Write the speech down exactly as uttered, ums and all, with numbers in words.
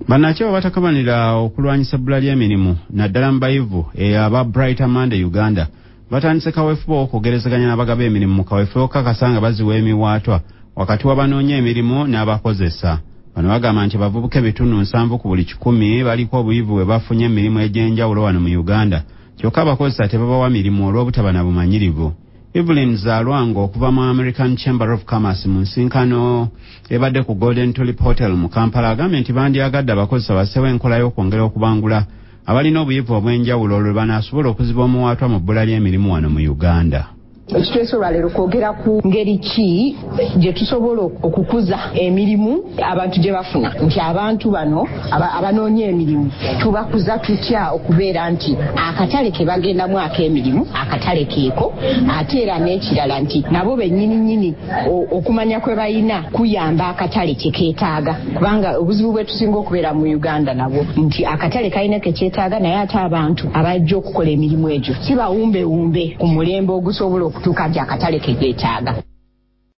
Bannakyewa batakabanira okulwanyisa ebbula ly'emirimu naddala mu bayivu aba Bright Amanda Uganda batandise kaweefube okwogerezeganya n'abagaba emirimu mu kaweefube okukakasa nga baziwa emiwaatwa wakati w'abanoonya emirimu n'abakozesa. Bano bagamba nti abavubuka ebitundu nsanvu ku buli kikumi baliko obuyivu bwe bafunye emirimu egy'enjawulo wano mu Uganda kyokka abakozesa tebabawa mirimu olw'obutaba na bumanyirivu. Evelyn Zalwango okuva mu American Chamber of Commerce mu nsinkano ebadde ku Golden Tulip Hotel mu Kampala agambye nti bandyagadde abakozesa basseewo enkola y'okwongera okubangula abalina obuyivu obw'enjawulo olwo banaasobola okuziba omuwaatwa mu bbula ly'emirimu wano mu Uganda. Ekiteeso lero kwogera ku ngeri ki gye tusobola okukuza emirimu abantu gye bafuna nti abantu bano abanoonya emirimu tubakuza tutya okubeera nti akatale ke bagendamu ak'emirimu akatale keeko ate era n'ekirala nti nabo bennyini nnyini okumanya kwe bayina kuyamba akatale kye keetaaga kubanga obuzibu bwe tusinga okubeera mu Uganda nabo nti akatale kalina ke kyetaaga naye ate abantu abajja okukola emirimu egyo si bawumbewumbe ku mulembe ogusobola okutuuka nti akatale ke keetaaga.